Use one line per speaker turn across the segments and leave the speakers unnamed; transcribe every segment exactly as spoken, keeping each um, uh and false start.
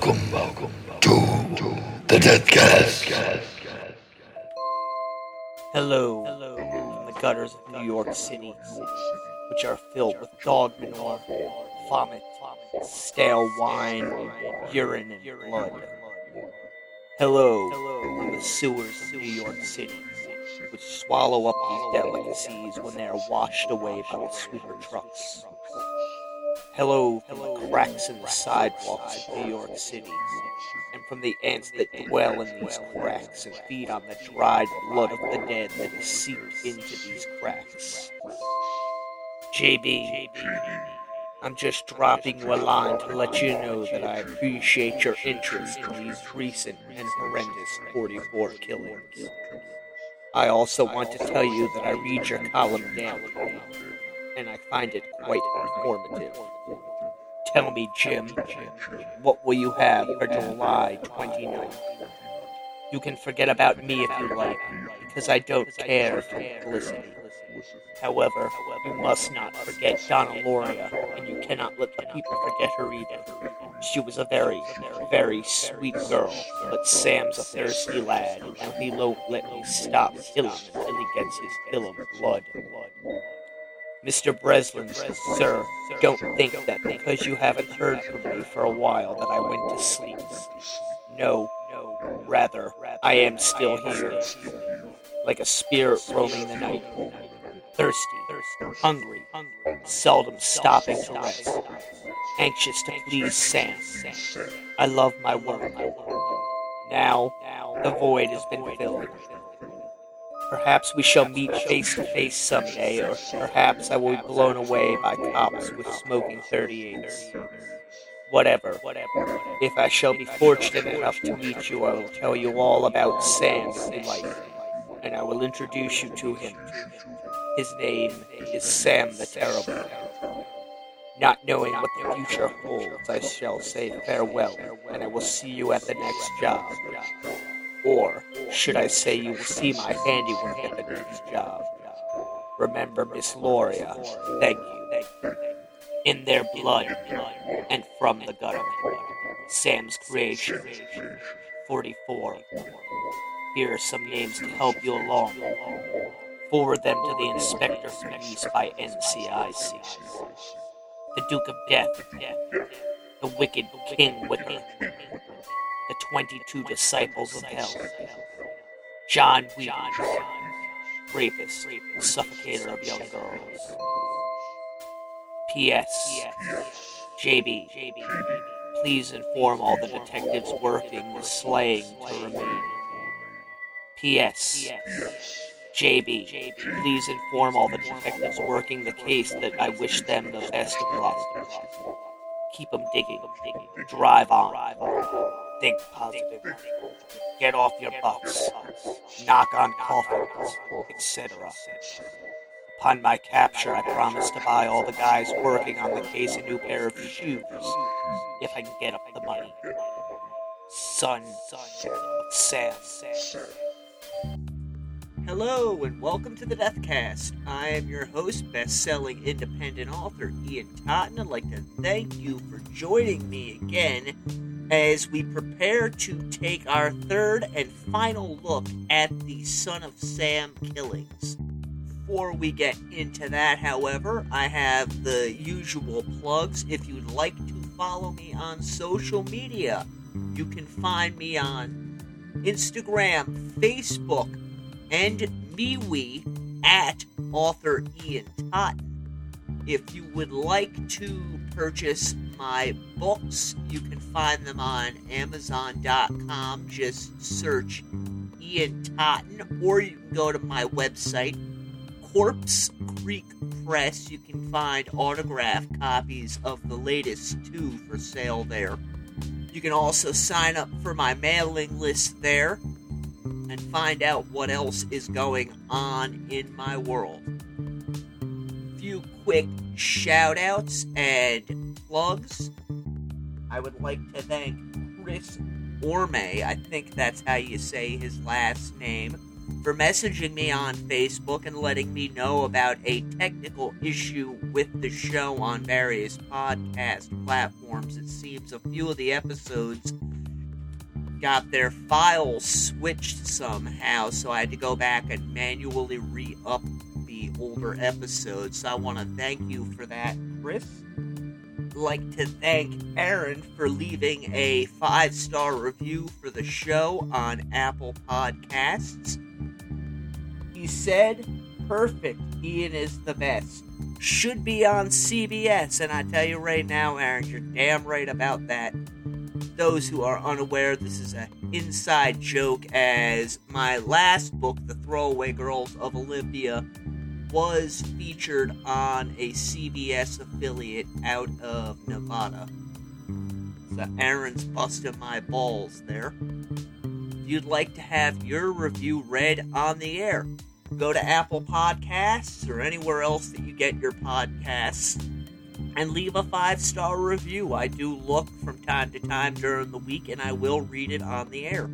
welcome, welcome to the Deathcast.
Hello, from the gutters of New York City, which are filled with dog manure, vomit, stale wine, urine, and blood. Hello, from the sewers of New York City, which swallow up these delicacies when they are washed away by the sweeper trucks. Hello from the cracks in the sidewalks of New York City, and from the ants that dwell in these cracks and feed on the dried blood of the dead that has seeped into these cracks. J B, I'm just dropping you a line to let you know that I appreciate your interest in these recent and horrendous forty-four killings. I also want to tell you that I read your column daily, and I find it quite informative. Tell me, Jim, what will you have for July twenty-ninth? You can forget about me if you like, because I don't care for publicity. However, you must not forget Donna Loria, and you cannot let the people forget her either. She was a very, very sweet girl, but Sam's a thirsty lad, and he won't let me stop killing until he gets his fill of blood. Mister Breslin, sir, don't think that because you haven't heard from me for a while that I went to sleep. No, rather, I am still here, like a spirit roaming the night, thirsty, hungry, seldom stopping to rest, anxious to please Sam. I love my work. Now, the void has been filled. Perhaps we shall meet face to face someday, or perhaps I will be blown away by cops with smoking thirty-eights. Whatever. If I shall be fortunate enough to meet you, I will tell you all about Sam if you like, and I will introduce you to him. His name is Sam the Terrible. Not knowing what the future holds, I shall say farewell, and I will see you at the next job. Or should I say you will see my handiwork at the next job. Remember Miss Loria. Thank you. In their blood, and from the gutter. Sam's creation. forty-four. Here are some names to help you along. Forward them to the Inspector for use by N C I C. The Duke of Death. The Wicked King Wicker. The twenty-two Disciples of Hell. John Weedon. Rapist, suffocator of young girls. P S. J B. Please inform all the detectives working the slaying to remain. P S. J B. Please inform all the detectives working the case that I wish them the best of luck. Keep them digging. Drive on. Think positive. Get off your butts. Knock on coffins, et cetera. Upon my capture, I promise to buy all the guys working on the case a new pair of shoes, if I can get up the money. Son of Sam. Hello, and welcome to the Deathcast. I am your host, best-selling independent author Ian Totten. I'd like to thank you for joining me again as we prepare to take our third and final look at the Son of Sam killings. Before we get into that, however, I have the usual plugs. If you'd like to follow me on social media, you can find me on Instagram, Facebook, and MeWe at author Ian Totten. If you would like to purchase my books, you can find them on Amazon dot com. Just search Ian Totten, or you can go to my website, Corpse Creek Press. You can find autographed copies of the latest two for sale there. You can also sign up for my mailing list there and find out what else is going on in my world. A few quick shout-outs and plugs. I would like to thank Chris Orme, I think that's how you say his last name, for messaging me on Facebook and letting me know about a technical issue with the show on various podcast platforms. It seems a few of the episodes got their files switched somehow, so I had to go back and manually re-up the older episodes. So I want to thank you for that, Chris. I'd like to thank Aaron for leaving a five-star review for the show on Apple Podcasts. He said, "Perfect, Ian is the best. Should be on C B S," and I tell you right now, Aaron, you're damn right about that. Those who are unaware, this is an inside joke, as my last book, The Throwaway Girls of Olympia, was featured on a C B S affiliate out of Nevada. So Aaron's busting my balls there. If you'd like to have your review read on the air, go to Apple Podcasts or anywhere else that you get your podcasts and leave a five-star review. I do look from time to time during the week, and I will read it on the air.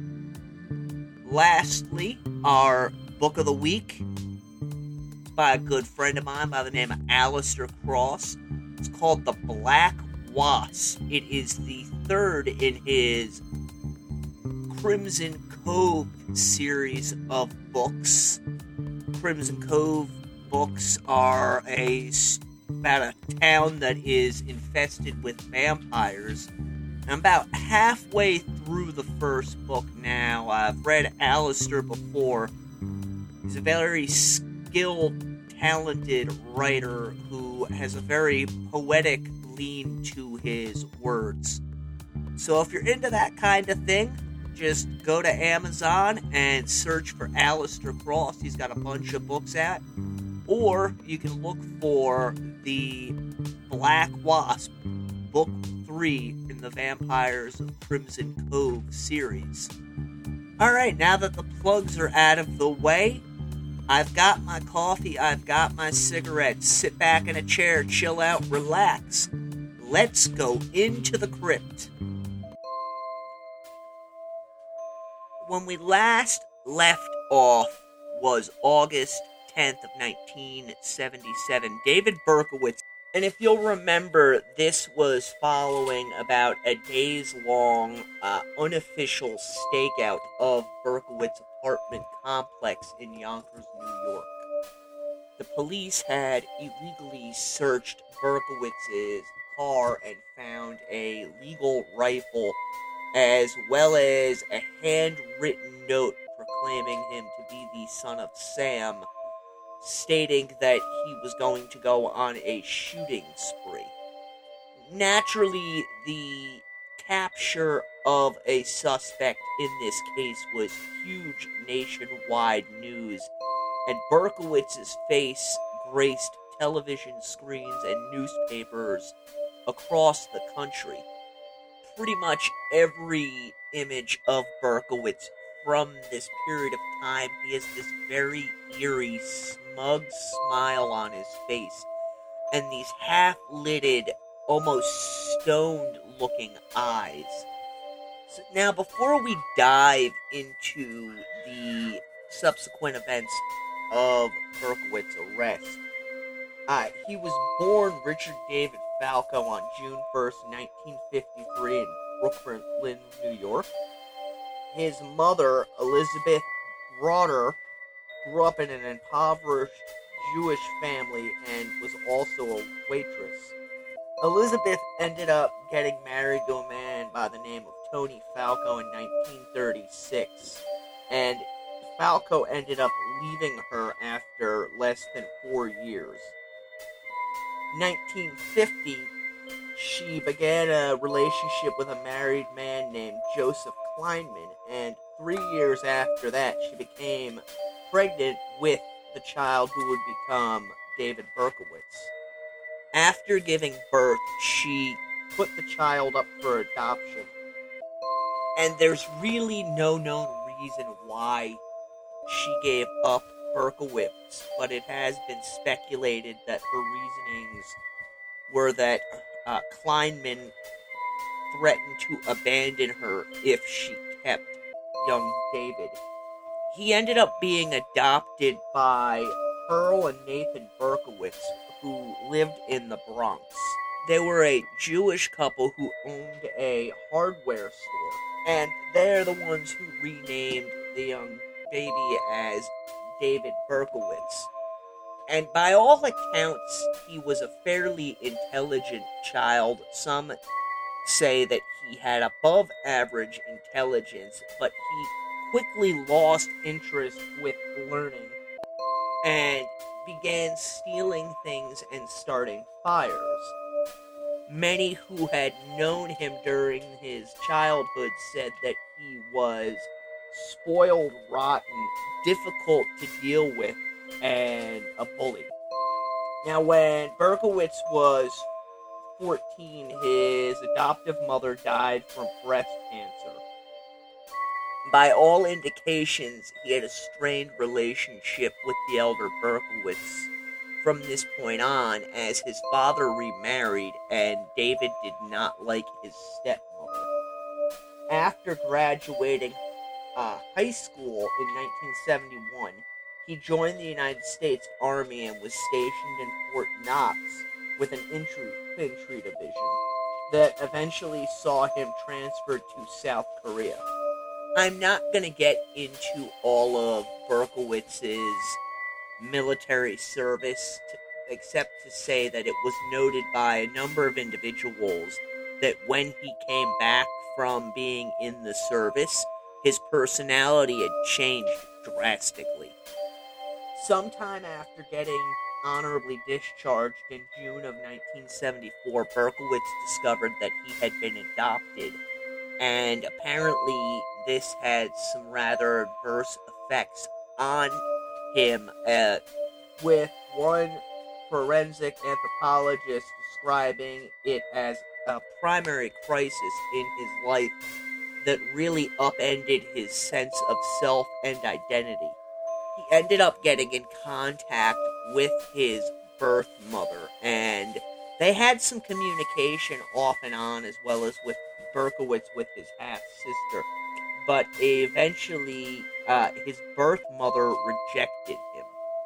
Lastly, our book of the week by a good friend of mine by the name of Alistair Cross. It's called The Black Wasp. It is the third in his Crimson Cove series of books. Crimson Cove books are a about a town that is infested with vampires. I'm about halfway through the first book now. I've read Alistair before. He's a very skilled, talented writer who has a very poetic lean to his words. So if you're into that kind of thing, just go to Amazon and search for Alistair Cross. He's got a bunch of books out. Or you can look for the Black Wasp, Book three in the Vampires of Crimson Cove series. Alright, now that the plugs are out of the way, I've got my coffee, I've got my cigarettes. Sit back in a chair, chill out, relax. Let's go into the crypt. When we last left off was August tenth of nineteen seventy-seven. David Berkowitz, and if you'll remember, this was following about a days-long uh, unofficial stakeout of Berkowitz's apartment complex in Yonkers, New York. The police had illegally searched Berkowitz's car and found a legal rifle, as well as a handwritten note proclaiming him to be the son of Sam, stating that he was going to go on a shooting spree. Naturally, the capture of a suspect in this case was huge nationwide news, and Berkowitz's face graced television screens and newspapers across the country. Pretty much every image of Berkowitz from this period of time, he has this very eerie, smug smile on his face, and these half-lidded, almost stoned-looking eyes. So now, before we dive into the subsequent events of Berkowitz's arrest, uh, he was born Richard David Falco on June first, nineteen fifty-three in Brooklyn, New York. His mother, Elizabeth Brodder, grew up in an impoverished Jewish family and was also a waitress. Elizabeth ended up getting married to a man by the name of Tony Falco in nineteen thirty-six, and Falco ended up leaving her after less than four years. nineteen fifty, she began a relationship with a married man named Joseph Kleinman, and three years after that, she became pregnant with the child who would become David Berkowitz. After giving birth, she put the child up for adoption, and there's really no known reason why she gave up Berkowitz, but it has been speculated that her reasonings were that uh, Kleinman threatened to abandon her if she kept young David. he ended up being adopted by Pearl and Nathan Berkowitz, who lived in the Bronx. They were a Jewish couple who owned a hardware store, and they're the ones who renamed the young baby as David Berkowitz. And by all accounts, he was a fairly intelligent child. Some say that he had above average intelligence, but he quickly lost interest with learning and began stealing things and starting fires. Many who had known him during his childhood said that he was spoiled, rotten, difficult to deal with, and a bully. Now, when Berkowitz was fourteen, his adoptive mother died from breast cancer. By all indications, he had a strained relationship with the elder Berkowitz from this point on, as his father remarried and David did not like his stepmother. After graduating uh, high school in nineteen seventy-one, he joined the United States Army and was stationed in Fort Knox with an infantry, infantry division that eventually saw him transferred to South Korea. I'm not going to get into all of Berkowitz's military service, to, except to say that it was noted by a number of individuals that when he came back from being in the service, his personality had changed drastically. Sometime after getting honorably discharged in June of nineteen seventy-four, Berkowitz discovered that he had been adopted, and apparently this had some rather adverse effects on him, uh, with one forensic anthropologist describing it as a primary crisis in his life that really upended his sense of self and identity. He ended up getting in contact with his birth mother, and they had some communication off and on, as well as with Berkowitz with his half-sister, but eventually uh, his birth mother rejected him.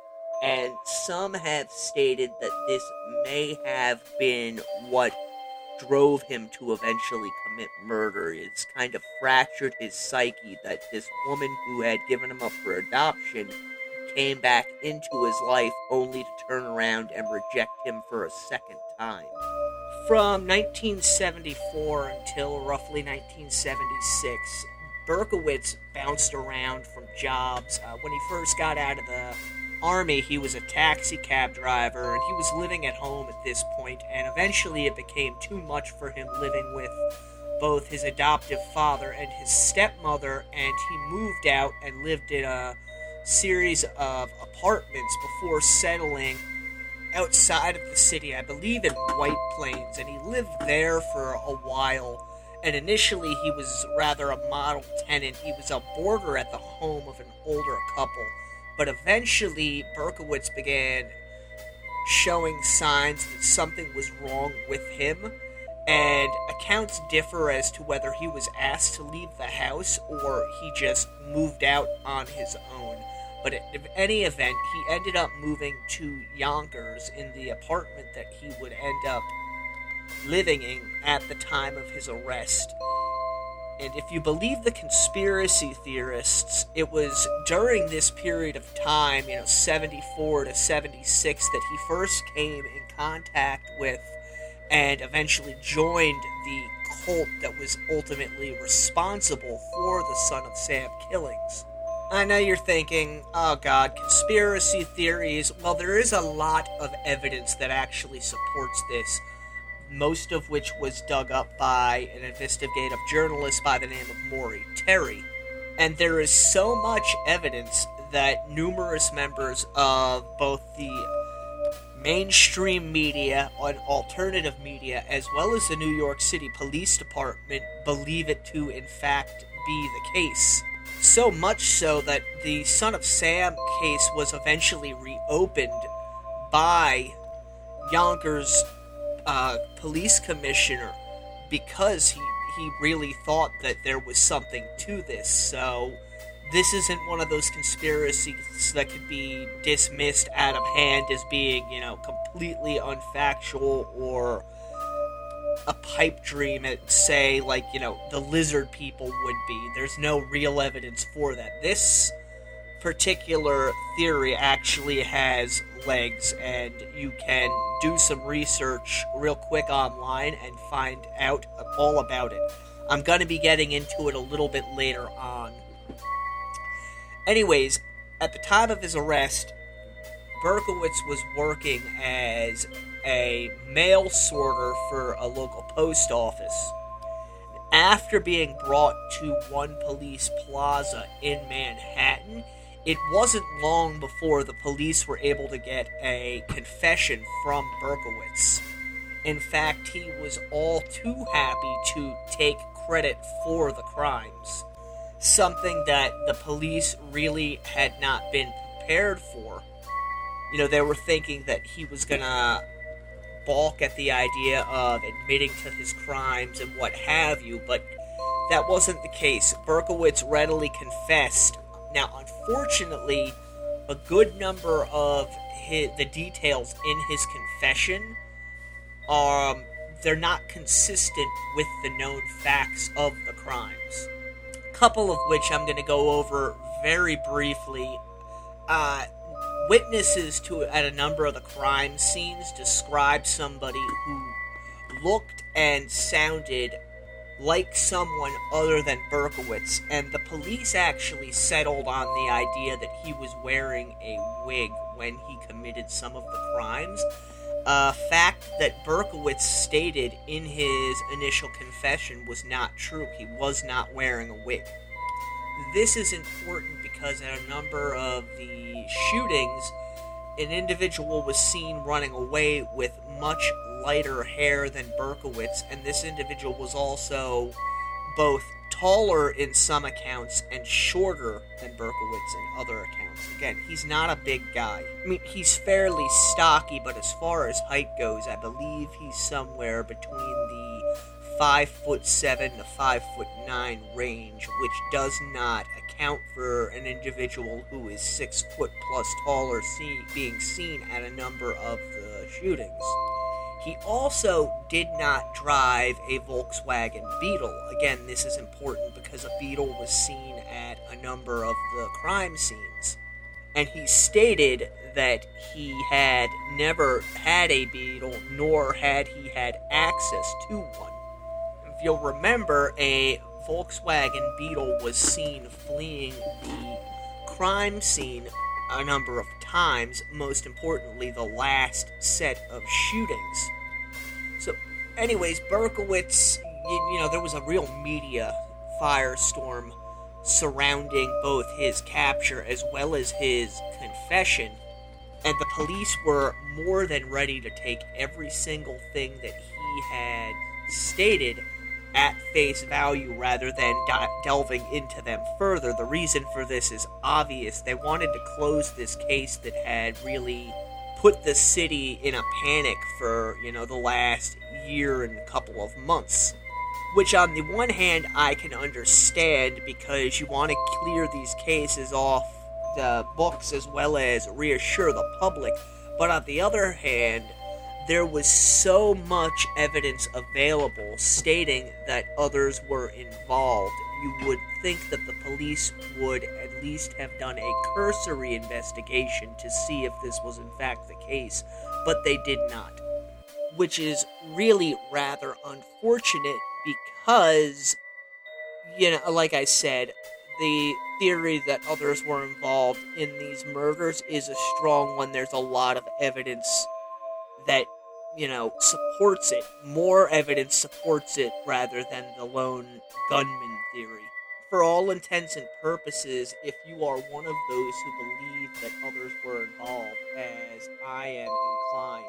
And some have stated that this may have been what drove him to eventually commit murder. It's kind of fractured his psyche that this woman who had given him up for adoption came back into his life only to turn around and reject him for a second time. From nineteen seventy-four until roughly nineteen seventy-six, Berkowitz bounced around from jobs. Uh, when he first got out of the Army, he was a taxi cab driver, and he was living at home at this point, and eventually it became too much for him living with both his adoptive father and his stepmother, and he moved out and lived in a series of apartments before settling outside of the city, I believe in White Plains, and he lived there for a while. And initially he was rather a model tenant. He was a boarder at the home of an older couple. But eventually, Berkowitz began showing signs that something was wrong with him, and accounts differ as to whether he was asked to leave the house or he just moved out on his own. But in any event, he ended up moving to Yonkers in the apartment that he would end up living in at the time of his arrest. And if you believe the conspiracy theorists, it was during this period of time, you know, seventy-four to seventy-six, that he first came in contact with and eventually joined the cult that was ultimately responsible for the Son of Sam killings. I know you're thinking, oh god, conspiracy theories. Well, there is a lot of evidence that actually supports this, most of which was dug up by an investigative journalist by the name of Maury Terry. And there is so much evidence that numerous members of both the mainstream media and alternative media, as well as the New York City Police Department, believe it to, in fact, be the case. So much so that the Son of Sam case was eventually reopened by Yonkers Uh, police commissioner, because he, he really thought that there was something to this. So this isn't one of those conspiracies that could be dismissed out of hand as being, you know, completely unfactual or a pipe dream, at, say, like, you know, the lizard people would be. There's no real evidence for that. This particular theory actually has legs, and you can do some research real quick online and find out all about it. I'm going to be getting into it a little bit later on. Anyways, at the time of his arrest, Berkowitz was working as a mail sorter for a local post office. After being brought to One Police Plaza in Manhattan, it wasn't long before the police were able to get a confession from Berkowitz. In fact, he was all too happy to take credit for the crimes, something that the police really had not been prepared for. You know, they were thinking that he was gonna balk at the idea of admitting to his crimes and what have you, but that wasn't the case. Berkowitz readily confessed. Now, unfortunately, a good number of his, the details in his confession, um, they're not consistent with the known facts of the crimes. A couple of which I'm going to go over very briefly. Uh, witnesses to at a number of the crime scenes described somebody who looked and sounded like someone other than Berkowitz, and the police actually settled on the idea that he was wearing a wig when he committed some of the crimes, a fact that Berkowitz stated in his initial confession was not true. He was not wearing a wig. This is important because at a number of the shootings, an individual was seen running away with much lighter hair than Berkowitz, and this individual was also both taller in some accounts and shorter than Berkowitz in other accounts. Again, he's not a big guy. I mean, he's fairly stocky, but as far as height goes, I believe he's somewhere between the five foot seven to five foot nine range, which does not account for an individual who is six foot plus taller see, being seen at a number of the shootings. He also did not drive a Volkswagen Beetle. Again, this is important because a Beetle was seen at a number of the crime scenes. And he stated that he had never had a Beetle, nor had he had access to one. If you'll remember, a Volkswagen Beetle was seen fleeing the crime scene a number of times, most importantly, the last set of shootings. So, anyways, Berkowitz, you, you know, there was a real media firestorm surrounding both his capture as well as his confession, and the police were more than ready to take every single thing that he had stated at face value rather than di- delving into them further. The reason for this is obvious. They wanted to close this case that had really put the city in a panic for, you know, the last year and a couple of months. Which on the one hand I can understand, because you want to clear these cases off the books as well as reassure the public. But on the other hand, there was so much evidence available stating that others were involved. You would think that the police would at least have done a cursory investigation to see if this was in fact the case, but they did not. Which is really rather unfortunate because, you know, like I said, the theory that others were involved in these murders is a strong one. There's a lot of evidence that, you know, supports it. More evidence supports it rather than the lone gunman theory. For all intents and purposes, if you are one of those who believe that others were involved, as I am inclined,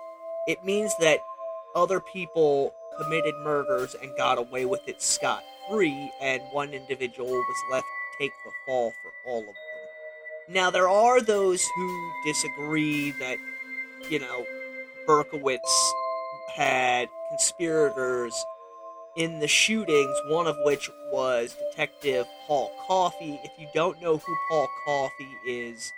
it means that other people committed murders and got away with it scot-free, and one individual was left to take the fall for all of them. Now, there are those who disagree that, you know, Berkowitz had conspirators in the shootings, one of which was Detective Paul Coffey. If you don't know who Paul Coffey is,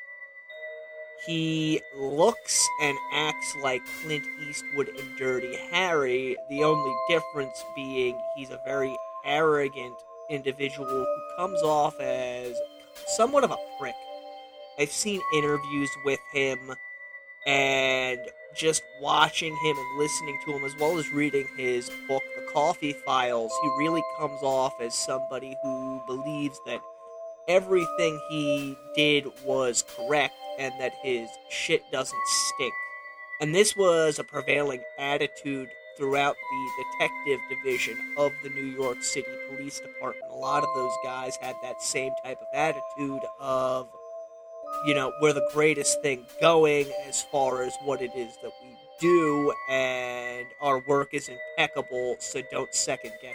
he looks and acts like Clint Eastwood in Dirty Harry, the only difference being he's a very arrogant individual who comes off as somewhat of a prick. I've seen interviews with him, and just watching him and listening to him, as well as reading his book, The Coffey Files, he really comes off as somebody who believes that everything he did was correct and that his shit doesn't stink. And this was a prevailing attitude throughout the detective division of the New York City Police Department. A lot of those guys had that same type of attitude of, you know, we're the greatest thing going as far as what it is that we do, and our work is impeccable, so don't second guess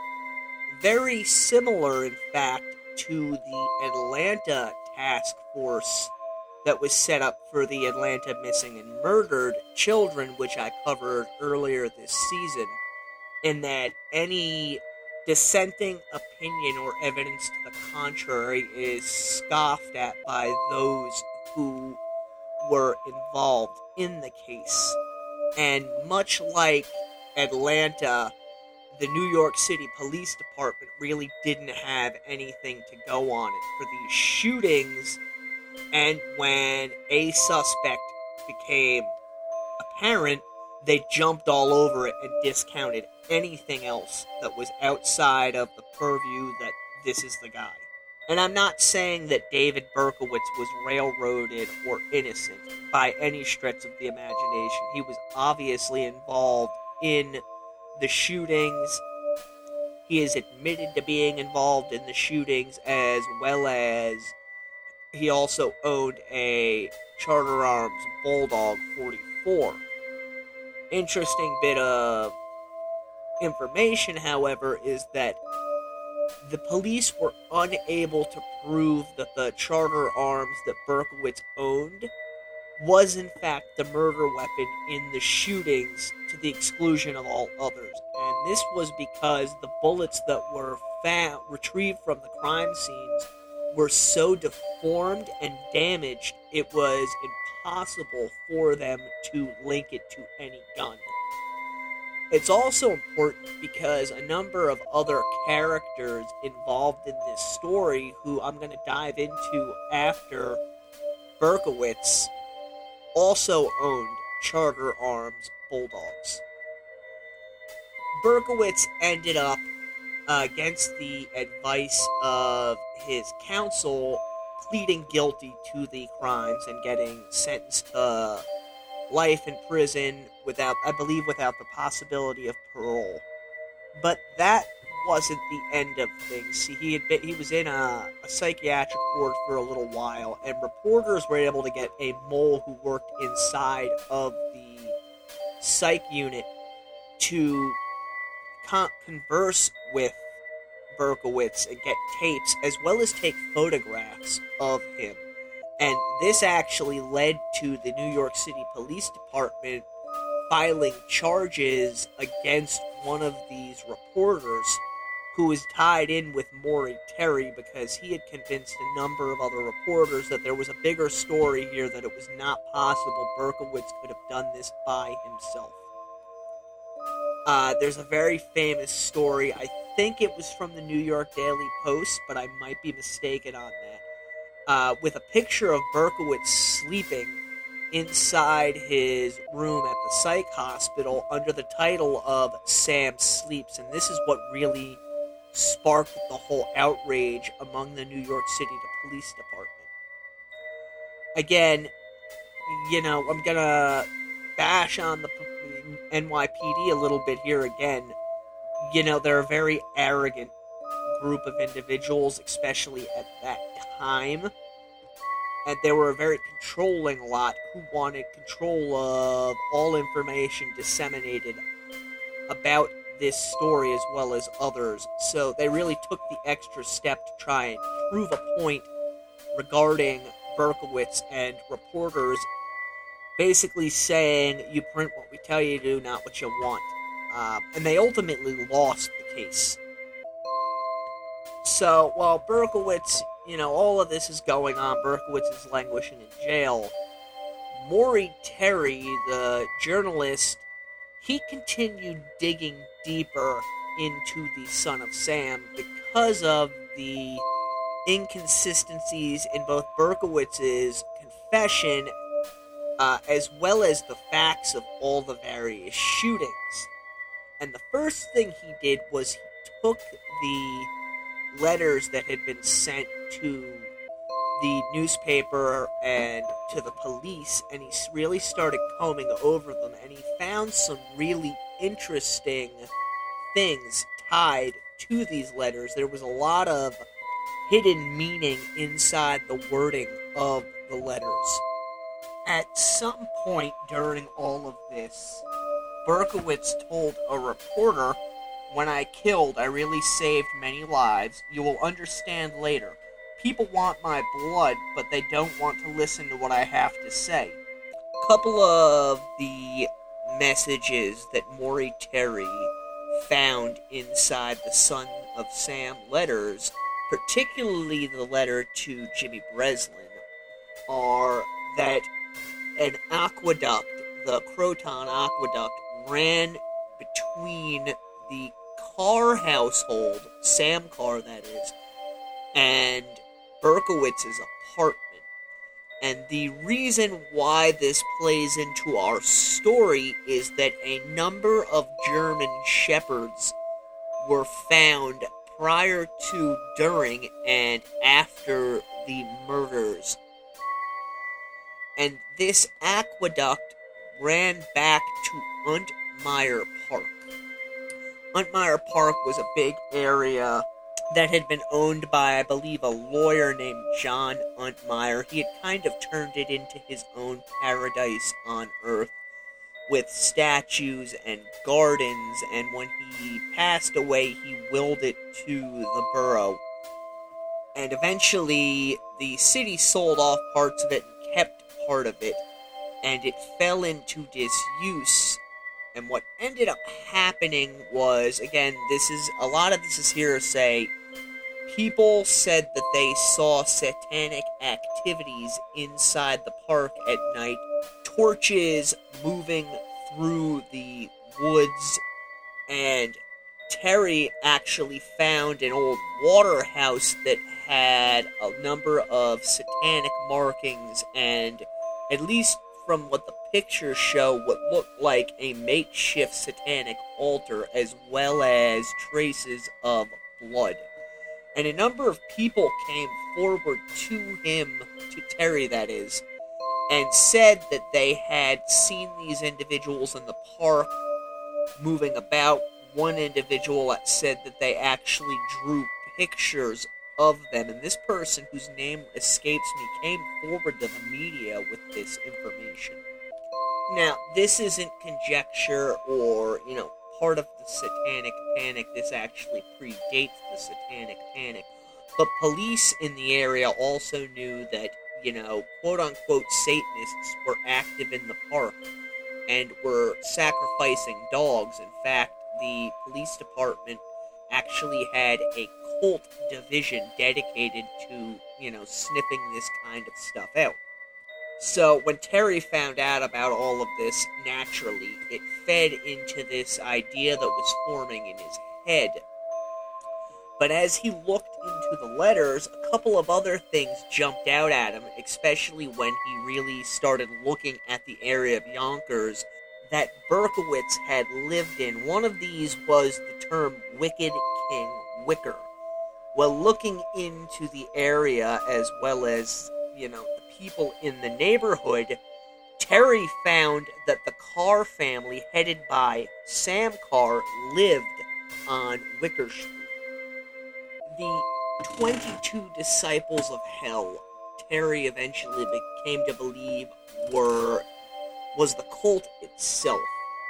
it. Very similar, in fact, to the Atlanta task force that was set up for the Atlanta missing and murdered children, which I covered earlier this season, in that any dissenting opinion or evidence to the contrary is scoffed at by those who were involved in the case. And much like Atlanta, the New York City Police Department really didn't have anything to go on it for these shootings, and when a suspect became apparent, they jumped all over it and discounted anything else that was outside of the purview that this is the guy. And I'm not saying that David Berkowitz was railroaded or innocent by any stretch of the imagination. He was obviously involved in the shootings. He is admitted to being involved in the shootings, as well as he also owned a Charter Arms Bulldog forty-four. Interesting bit of information, however, is that the police were unable to prove that the Charter Arms that Berkowitz owned was in fact the murder weapon in the shootings, to the exclusion of all others. And this was because the bullets that were found, retrieved from the crime scenes were so deformed and damaged, it was impossible for them to link it to any gun. It's also important because a number of other characters involved in this story, who I'm going to dive into after Berkowitz, also owned Charter Arms Bulldogs. Berkowitz ended up, uh, against the advice of his counsel, pleading guilty to the crimes and getting sentenced to life in prison without, I believe, without the possibility of parole. But that wasn't the end of things. See, he had been, he was in a, a psychiatric ward for a little while, and reporters were able to get a mole who worked inside of the psych unit to con- converse with Berkowitz and get tapes, as well as take photographs of him. And this actually led to the New York City Police Department filing charges against one of these reporters, who was tied in with Maury Terry, because he had convinced a number of other reporters that there was a bigger story here, that it was not possible Berkowitz could have done this by himself. Uh, there's a very famous story, I think it was from the New York Daily Post, but I might be mistaken on that, uh, with a picture of Berkowitz sleeping inside his room at the psych hospital under the title of Sam Sleeps. And this is what really sparked the whole outrage among the New York City Police Department. Again, you know, I'm gonna bash on the N Y P D a little bit here again. You know, they're a very arrogant group of individuals, especially at that time. And they were a very controlling lot who wanted control of all information disseminated about this story as well as others. So they really took the extra step to try and prove a point regarding Berkowitz, and reporters basically saying, you print what we tell you to do, not what you want. uh, and they ultimately lost the case. So, while Berkowitz, you know, all of this is going on, Berkowitz is languishing in jail, Maury Terry, the journalist, he continued digging deeper into the Son of Sam because of the inconsistencies in both Berkowitz's confession uh, as well as the facts of all the various shootings. And the first thing he did was he took the letters that had been sent to the newspaper and to the police, and he really started combing over them, and he found some really interesting things tied to these letters. There was a lot of hidden meaning inside the wording of the letters. At some point during all of this, Berkowitz told a reporter, "When I killed, I really saved many lives. You will understand later. People want my blood, but they don't want to listen to what I have to say." A couple of the messages that Maury Terry found inside the Son of Sam letters, particularly the letter to Jimmy Breslin, are that an aqueduct, the Croton Aqueduct, ran between the Carr household, Sam Carr that is, and Berkowitz's apartment. And the reason why this plays into our story is that a number of German shepherds were found prior to, during, and after the murders. And this aqueduct ran back to Untmeyer Park. Untmeyer Park was a big area that had been owned by, I believe, a lawyer named John Untmeyer. He had kind of turned it into his own paradise on Earth, with statues and gardens, and when he passed away, he willed it to the borough. And eventually, the city sold off parts of it and kept part of it, and it fell into disuse. And what ended up happening was, again, this is, a lot of this is hearsay. People said that they saw satanic activities inside the park at night, torches moving through the woods, and Terry actually found an old water house that had a number of satanic markings, and at least from what the pictures show, what looked like a makeshift satanic altar, as well as traces of blood. And a number of people came forward to him, to Terry that is, and said that they had seen these individuals in the park moving about. One individual said that they actually drew pictures of them, and this person, whose name escapes me, came forward to the media with this information. Now, this isn't conjecture or, you know, part of the Satanic Panic. This actually predates the Satanic Panic. But police in the area also knew that, you know, quote-unquote Satanists were active in the park and were sacrificing dogs. In fact, the police department actually had a cult division dedicated to, you know, sniffing this kind of stuff out. So, when Terry found out about all of this, naturally, it fed into this idea that was forming in his head. But as he looked into the letters, a couple of other things jumped out at him, especially when he really started looking at the area of Yonkers that Berkowitz had lived in. One of these was the term Wicked King Wicker. Well, looking into the area as well as, you know, the people in the neighborhood, Terry found that the Carr family, headed by Sam Carr, lived on Wicker Street. The twenty-two Disciples of Hell, Terry eventually came to believe were was the cult itself.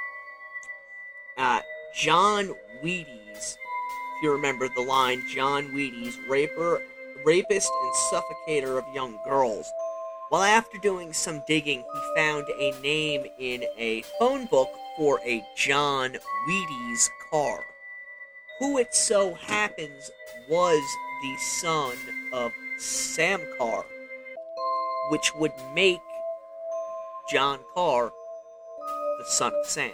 Uh, John Wheaties, if you remember the line, John Wheaties, raper, rapist and suffocator of young girls. Well, after doing some digging, he found a name in a phone book for a John Wheaties car, who it so happens was the son of Sam Carr, which would make John Carr the son of Sam.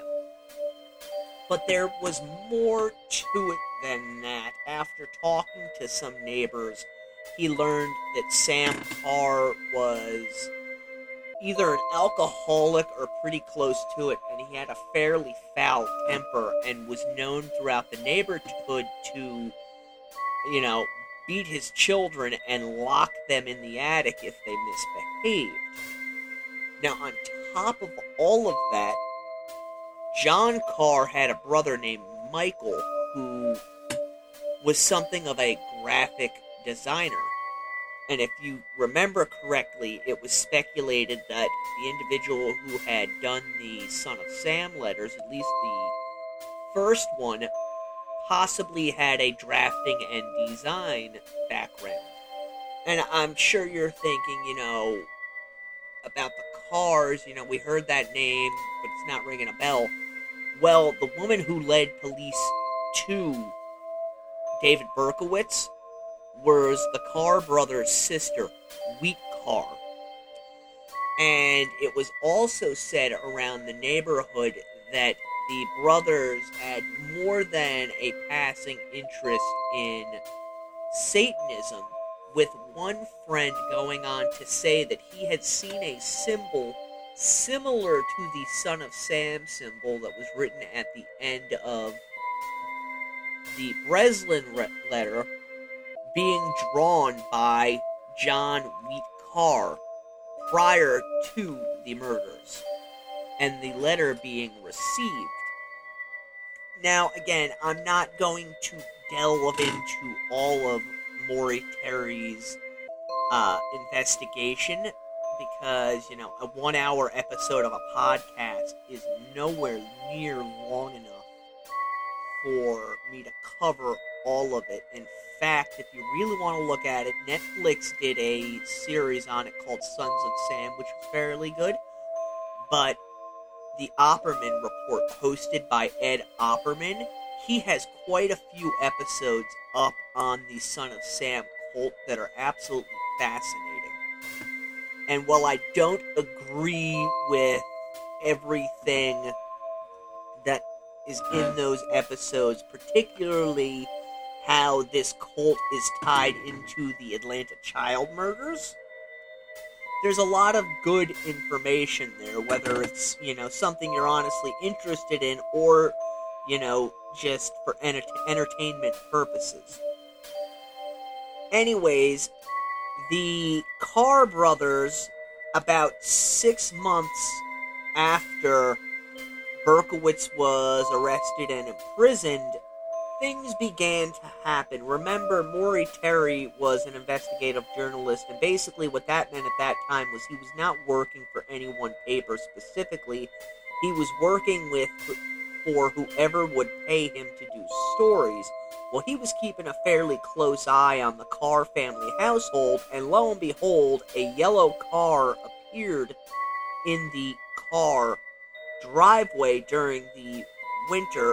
But there was more to it than that. After talking to some neighbors, he learned that Sam Carr was either an alcoholic or pretty close to it, and he had a fairly foul temper and was known throughout the neighborhood to, you know, beat his children and lock them in the attic if they misbehaved. Now, on top of all of that, John Carr had a brother named Michael who was something of a graphic designer. And if you remember correctly, it was speculated that the individual who had done the Son of Sam letters, at least the first one, possibly had a drafting and design background. And I'm sure you're thinking, you know, about the Carrs, you know, we heard that name, but it's not ringing a bell. Well, the woman who led police to David Berkowitz was the Carr brothers' sister, Wheat Carr. And it was also said around the neighborhood that the brothers had more than a passing interest in Satanism, with one friend going on to say that he had seen a symbol similar to the Son of Sam symbol that was written at the end of the Breslin re- letter being drawn by John Wheat Carr prior to the murders, and the letter being received. Now, again, I'm not going to delve into all of Maury Terry's uh, investigation, because, you know, a one-hour episode of a podcast is nowhere near long enough for me to cover all of it. In fact, if you really want to look at it, Netflix did a series on it called Sons of Sam, which was fairly good, but the Opperman Report, hosted by Ed Opperman, he has quite a few episodes up on the Son of Sam cult that are absolutely fascinating. And while I don't agree with everything that is in those episodes, particularly how this cult is tied into the Atlanta child murders, there's a lot of good information there, whether it's, you know, something you're honestly interested in or, you know, just for enter- entertainment purposes. Anyways, the Carr brothers, about six months after Berkowitz was arrested and imprisoned, things began to happen. Remember, Maury Terry was an investigative journalist, and basically what that meant at that time was he was not working for any one paper specifically. He was working with for whoever would pay him to do stories. Well, he was keeping a fairly close eye on the Carr family household, and lo and behold, a yellow car appeared in the Carr driveway during the winter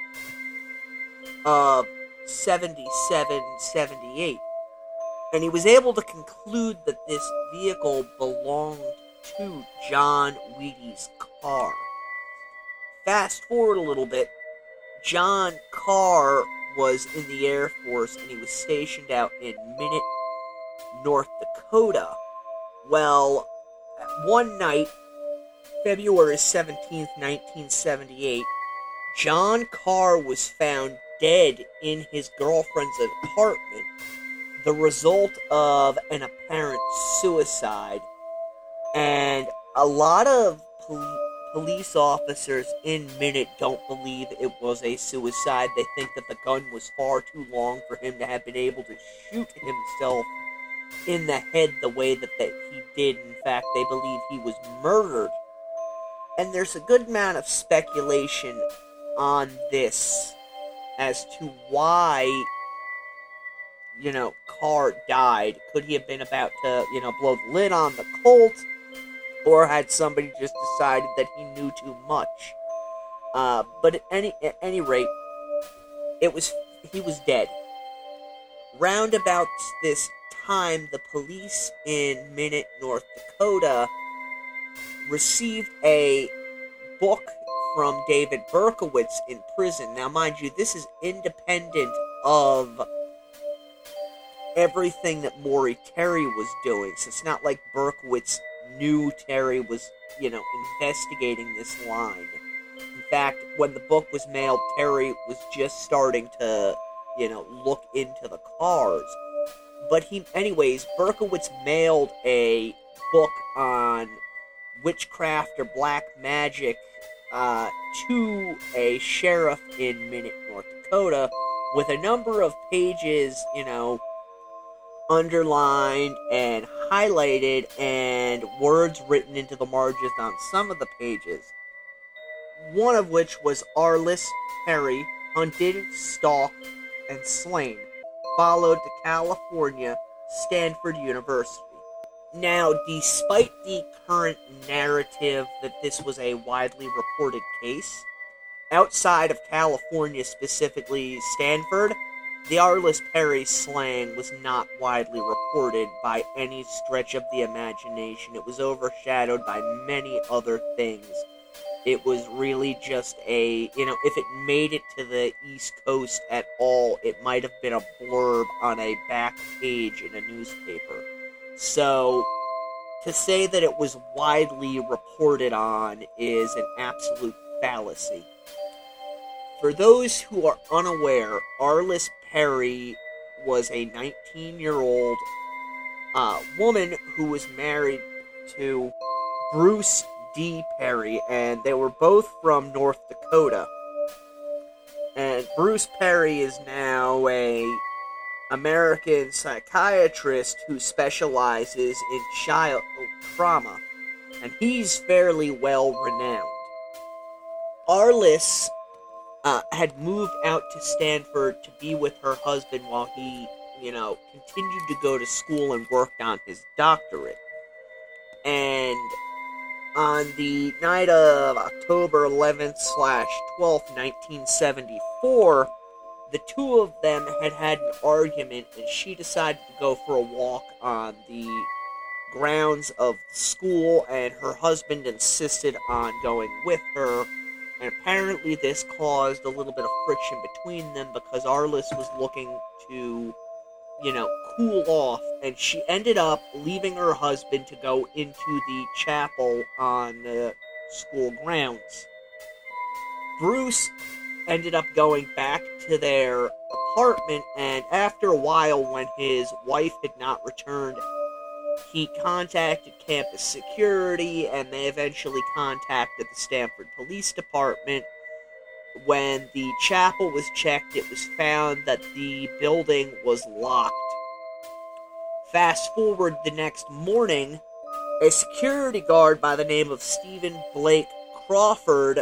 of seventy-seven seventy-eight. And he was able to conclude that this vehicle belonged to John Wheaties Carr. Fast forward a little bit, John Carr was in the Air Force, and he was stationed out in Minot, North Dakota. Well, one night, February seventeenth, nineteen seventy-eight, John Carr was found dead in his girlfriend's apartment, the result of an apparent suicide. And a lot of pol- police officers in Minot don't believe it was a suicide. They think that the gun was far too long for him to have been able to shoot himself in the head the way that they, he did. In fact, they believe he was murdered. And there's a good amount of speculation on this as to why, you know, Carr died. Could he have been about to, you know, blow the lid on the cult? Or had somebody just decided that he knew too much? Uh, but at any at any rate, it was he was dead. Round about this time, the police in Minot, North Dakota, received a book from David Berkowitz in prison. Now, mind you, this is independent of everything that Maury Terry was doing, so it's not like Berkowitz knew Terry was, you know, investigating this line. In fact, when the book was mailed, Terry was just starting to, you know, look into the cars. But he, anyways, Berkowitz mailed a book on witchcraft or black magic uh, to a sheriff in Minot, North Dakota, with a number of pages, you know, underlined and highlighted, and words written into the margins on some of the pages. One of which was Arliss Perry, hunted, stalked, and slain, followed to California, Stanford University. Now, despite the current narrative that this was a widely reported case, outside of California, specifically Stanford, the Arliss Perry slaying was not widely reported by any stretch of the imagination. It was overshadowed by many other things. It was really just a, you know, if it made it to the East Coast at all, it might have been a blurb on a back page in a newspaper. So, to say that it was widely reported on is an absolute fallacy. For those who are unaware, Arliss Perry was a nineteen-year-old uh, woman who was married to Bruce D. Perry, and they were both from North Dakota. And Bruce Perry is now a American psychiatrist who specializes in child trauma, and he's fairly well renowned. Arliss uh, had moved out to Stanford to be with her husband while he, you know, continued to go to school and worked on his doctorate. And on the night of October eleventh slash twelfth, nineteen seventy-four, the two of them had had an argument, and she decided to go for a walk on the grounds of school, and her husband insisted on going with her, and apparently this caused a little bit of friction between them because Arliss was looking to, you know, cool off, and she ended up leaving her husband to go into the chapel on the school grounds. Bruce ended up going back to their apartment, and after a while, when his wife had not returned, he contacted campus security, and they eventually contacted the Stanford Police Department. When the chapel was checked, it was found that the building was locked. Fast forward the next morning, a security guard by the name of Stephen Blake Crawford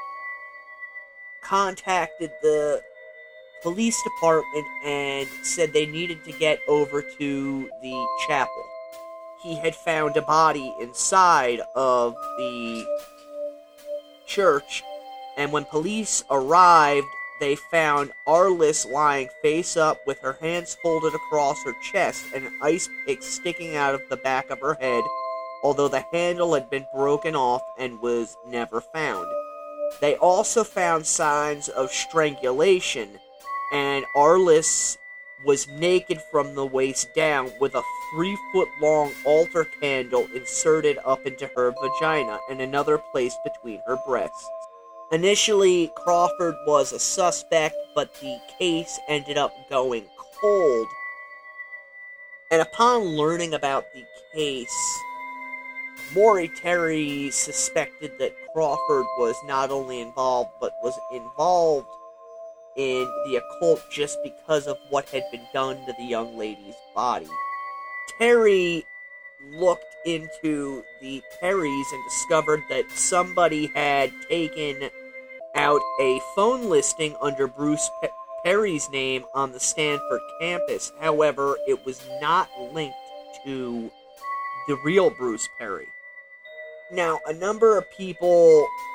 contacted the police department and said they needed to get over to the chapel. He had found a body inside of the church, and when police arrived, they found Arliss lying face up with her hands folded across her chest and an ice pick sticking out of the back of her head, although the handle had been broken off and was never found. They also found signs of strangulation, and Arliss was naked from the waist down with a three-foot-long altar candle inserted up into her vagina and another placed between her breasts. Initially, Crawford was a suspect, but the case ended up going cold. And upon learning about the case, Maury Terry suspected that Crawford was not only involved, but was involved in the occult just because of what had been done to the young lady's body. Terry looked into the Perrys and discovered that somebody had taken out a phone listing under Bruce Pe- Perry's name on the Stanford campus. However, it was not linked to the real Bruce Perry. Now, a number of people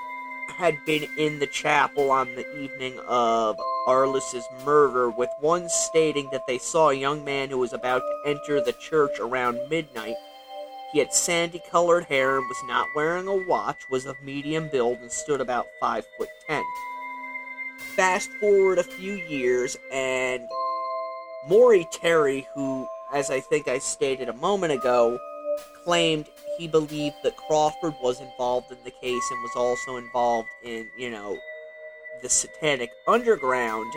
had been in the chapel on the evening of Arliss's murder, with one stating that they saw a young man who was about to enter the church around midnight. He had sandy-colored hair and was not wearing a watch, was of medium build, and stood about five foot ten. Fast forward a few years, and Maury Terry, who, as I think I stated a moment ago, claimed he believed that Crawford was involved in the case and was also involved in, you know, the Satanic Underground.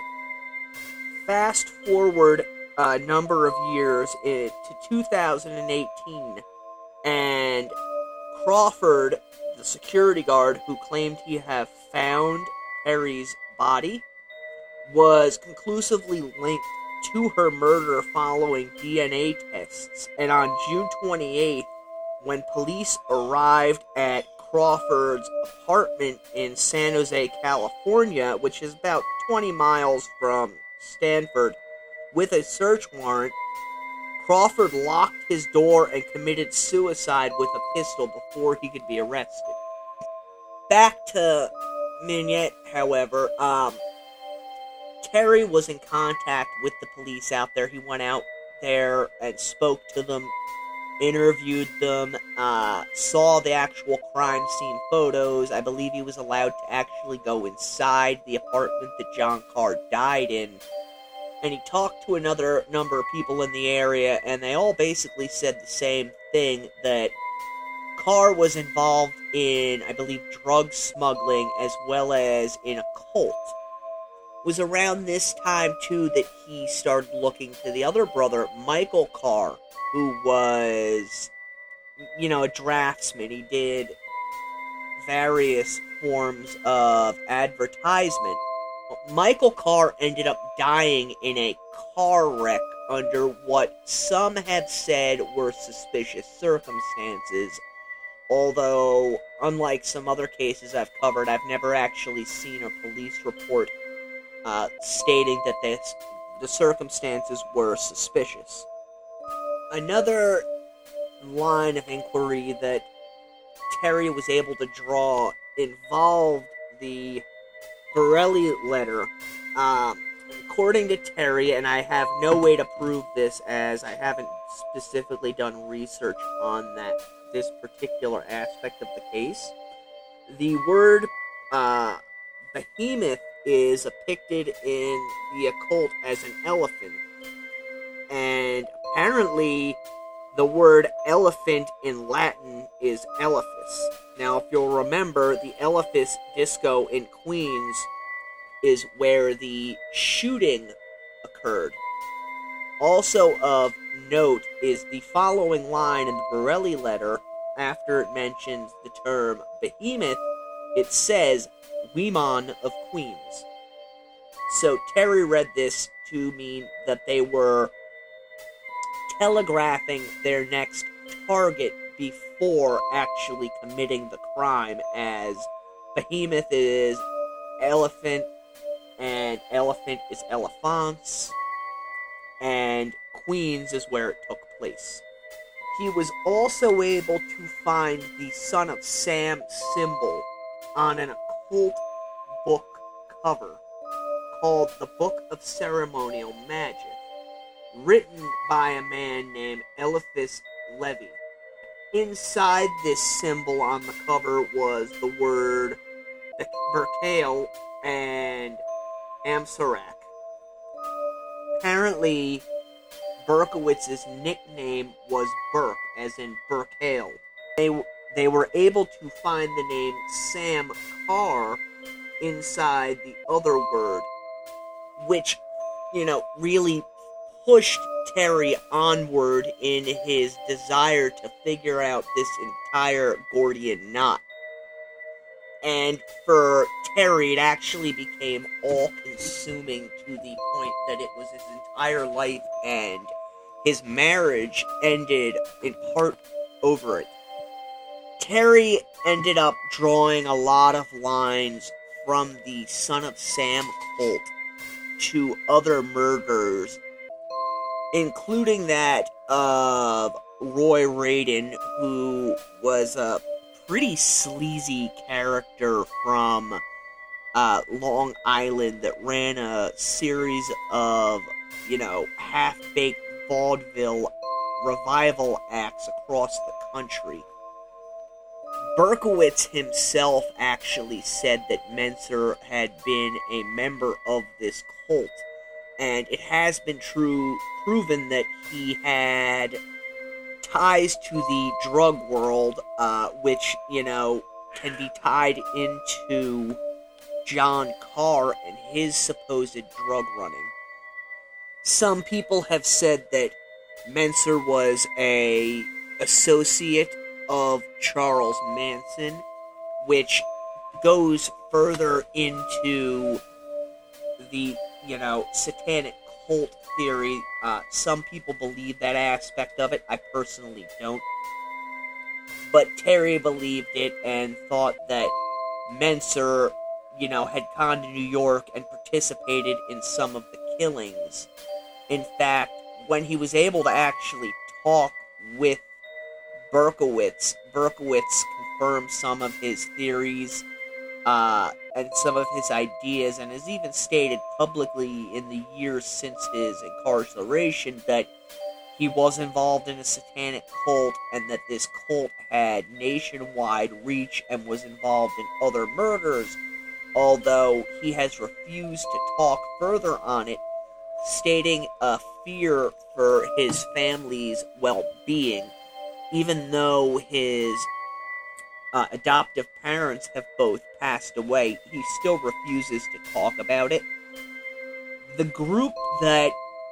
Fast forward a number of years to two thousand eighteen, and Crawford, the security guard who claimed he had found Terry's body, was conclusively linked to her murder following D N A tests. And on June twenty-eighth, when police arrived at Crawford's apartment in San Jose, California, which is about twenty miles from Stanford, with a search warrant, Crawford locked his door and committed suicide with a pistol before he could be arrested. Back to Mignette, however, um, Terry was in contact with the police out there. He went out there and spoke to them, interviewed them, uh, saw the actual crime scene photos. I believe he was allowed to actually go inside the apartment that John Carr died in. And he talked to another number of people in the area, and they all basically said the same thing, that Carr was involved in, I believe, drug smuggling as well as in a cult. It was around this time, too, that he started looking to the other brother, Michael Carr, who was, you know, a draftsman. He did various forms of advertisement. Michael Carr ended up dying in a car wreck under what some have said were suspicious circumstances, although, unlike some other cases I've covered, I've never actually seen a police report uh, stating that this, the circumstances were suspicious. Another line of inquiry that Terry was able to draw involved the Borelli letter. Um, according to Terry, and I have no way to prove this as I haven't specifically done research on that this particular aspect of the case, the word uh, behemoth is depicted in the occult as an elephant, and apparently the word elephant in Latin is elephas. Now, if you'll remember, the Elephas Disco in Queens is where the shooting occurred. Also of note is the following line in the Borelli letter. After it mentions the term behemoth, it says, Weemon of Queens. So Terry read this to mean that they were telegraphing their next target before actually committing the crime, as behemoth is elephant, and elephant is elephants, and Queens is where it took place. He was also able to find the Son of Sam symbol on an occult book cover called The Book of Ceremonial Magic, written by a man named Eliphas Levi. Inside this symbol on the cover was the word Berkale and Amsarak. Apparently, Berkowitz's nickname was Burke, as in Berkale. They, they were able to find the name Sam Carr inside the other word, which, you know, really pushed Terry onward in his desire to figure out this entire Gordian knot. And for Terry, it actually became all-consuming to the point that it was his entire life, and his marriage ended in part over it. Terry ended up drawing a lot of lines from the Son of Sam cult to other murders, including that of Roy Radin, who was a pretty sleazy character from uh, Long Island that ran a series of, you know, half-baked vaudeville revival acts across the country. Berkowitz himself actually said that Mentzer had been a member of this cult, and it has been true proven that he had ties to the drug world, uh, which, you know, can be tied into John Carr and his supposed drug running. Some people have said that Mentzer was a associate of Charles Manson, which goes further into the, you know, satanic cult theory. Uh, some people believe that aspect of it. I personally don't. But Terry believed it and thought that Mentzer, you know, had gone to New York and participated in some of the killings. In fact, when he was able to actually talk with Berkowitz, Berkowitz confirmed some of his theories uh, and some of his ideas, and has even stated publicly in the years since his incarceration that he was involved in a satanic cult, and that this cult had nationwide reach and was involved in other murders, although he has refused to talk further on it, stating a fear for his family's well-being. Even though his uh, adoptive parents have both passed away, he still refuses to talk about it. The group that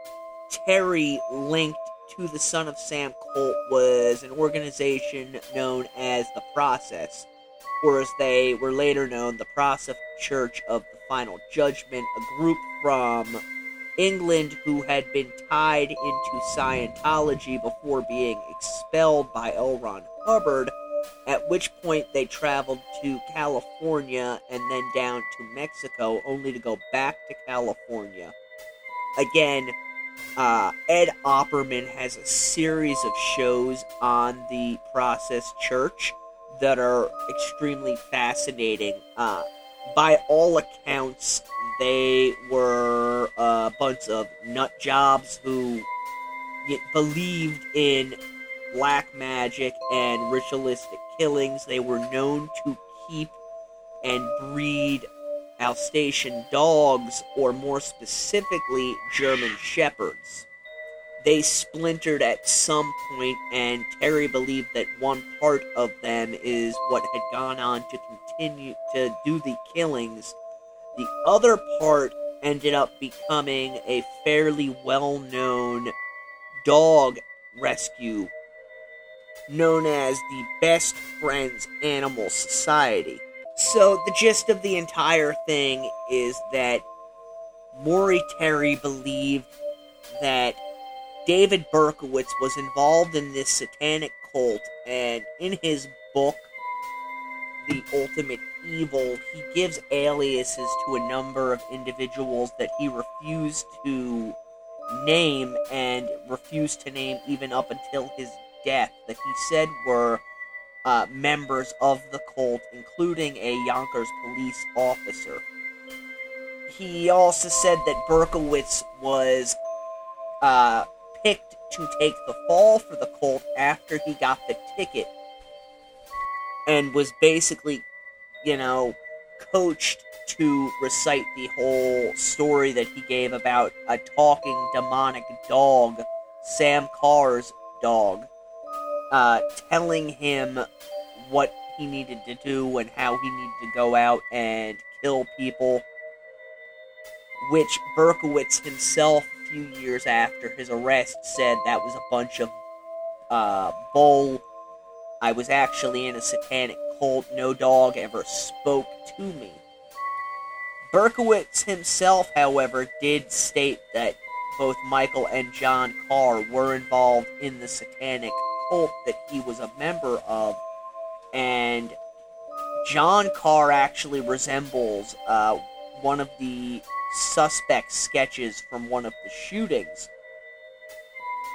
Terry linked to the Son of Sam cult was an organization known as The Process, or as they were later known, the Process Church of the Final Judgment, a group from England who had been tied into Scientology before being expelled by L. Ron Hubbard, at which point they traveled to California and then down to Mexico, only to go back to California. Again, uh, Ed Opperman has a series of shows on the Process Church that are extremely fascinating. Uh, by all accounts, they were a bunch of nut jobs who believed in black magic and ritualistic killings. They were known to keep and breed Alsatian dogs, or more specifically, German Shepherds. They splintered at some point, and Terry believed that one part of them is what had gone on to continue to do the killings. The other part ended up becoming a fairly well-known dog rescue known as the Best Friends Animal Society. So the gist of the entire thing is that Maury Terry believed that David Berkowitz was involved in this satanic cult, and in his book, The Ultimate Evil, he gives aliases to a number of individuals that he refused to name, and refused to name even up until his death, that he said were uh, members of the cult, including a Yonkers police officer. He also said that Berkowitz was uh, picked to take the fall for the cult after he got the ticket, and was basically, you know, coached to recite the whole story that he gave about a talking demonic dog, Sam Carr's dog, uh, telling him what he needed to do and how he needed to go out and kill people, which Berkowitz himself, a few years after his arrest, said that was a bunch of uh, bull. I was actually in a satanic cult. No dog ever spoke to me. Berkowitz himself, however, did state that both Michael and John Carr were involved in the satanic cult that he was a member of, and John Carr actually resembles uh, one of the suspect sketches from one of the shootings.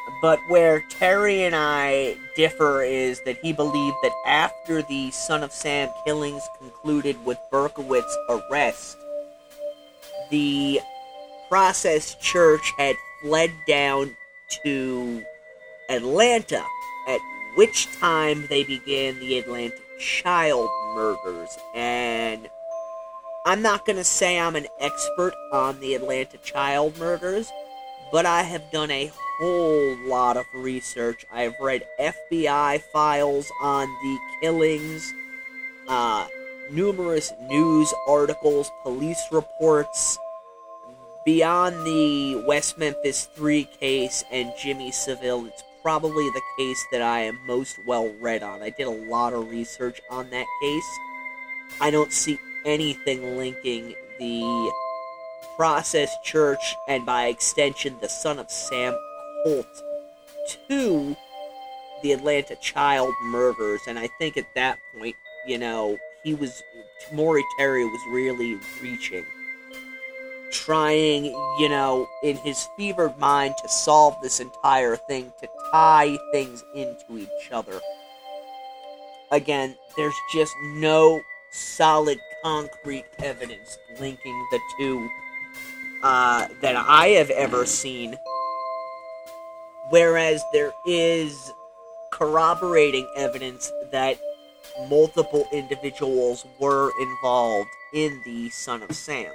But where Terry and I differ is that he believed that after the Son of Sam killings concluded with Berkowitz's arrest, the Process Church had fled down to Atlanta, at which time they began the Atlanta child murders. And I'm not going to say I'm an expert on the Atlanta child murders, but I have done a whole lot of research. I've read F B I files on the killings, uh, numerous news articles, police reports. Beyond the West Memphis three case and Jimmy Savile, it's probably the case that I am most well read on. I did a lot of research on that case. I don't see anything linking the Process Church, and by extension the Son of Sam cult, to the Atlanta child murders. And I think at that point, you know, he was, Maury Terry was really reaching. Trying, you know, in his fevered mind to solve this entire thing, to tie things into each other. Again, there's just no solid, concrete evidence linking the two uh, that I have ever seen. Whereas there is corroborating evidence that multiple individuals were involved in the Son of Sam.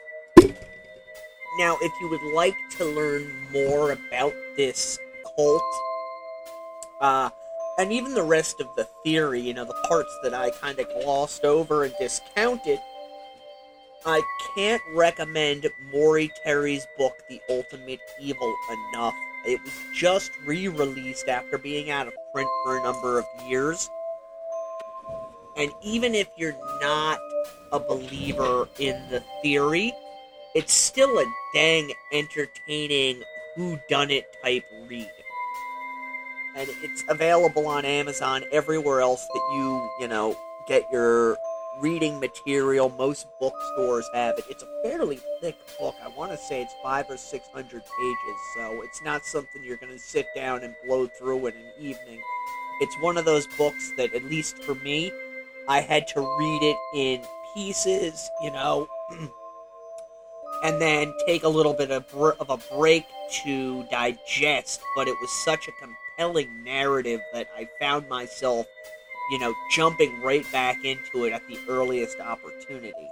Now, if you would like to learn more about this cult, uh, and even the rest of the theory, you know, the parts that I kind of glossed over and discounted, I can't recommend Maury Terry's book, The Ultimate Evil, enough. It was just re-released after being out of print for a number of years. And even if you're not a believer in the theory, it's still a dang entertaining whodunit type read. And it's available on Amazon, everywhere else that you, you know, get your reading material. Most bookstores have it. It's a fairly thick book. I want to say it's five or six hundred pages, so it's not something you're going to sit down and blow through in an evening. It's one of those books that, at least for me, I had to read it in pieces, you know, and then take a little bit of, br- of a break to digest, but it was such a compelling narrative that I found myself, you know, jumping right back into it at the earliest opportunity.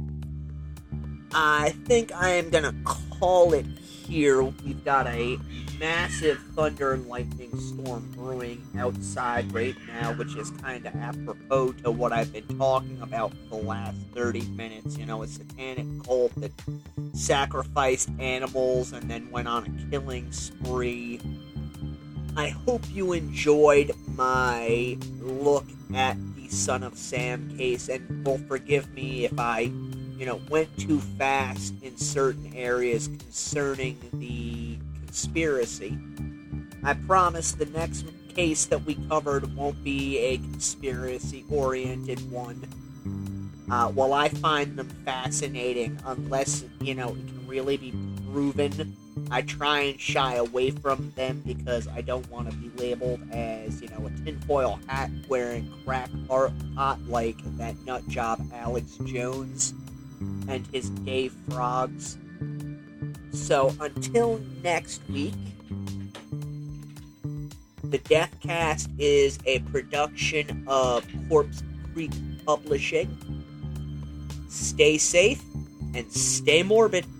I think I am going to call it here. We've got a massive thunder and lightning storm brewing outside right now, which is kind of apropos to what I've been talking about for the last thirty minutes. You know, a satanic cult that sacrificed animals and then went on a killing spree. I hope you enjoyed my look at the Son of Sam case, and will forgive me if I, you know, went too fast in certain areas concerning the conspiracy. I promise the next case that we covered won't be a conspiracy-oriented one. Uh, while I find them fascinating, unless, you know, it can really be proven, I try and shy away from them because I don't want to be labeled as, you know, a tinfoil hat wearing crack pot like that nut job Alex Jones and his gay frogs. So until next week, the Deathcast is a production of Corpse Creek Publishing. Stay safe and stay morbid.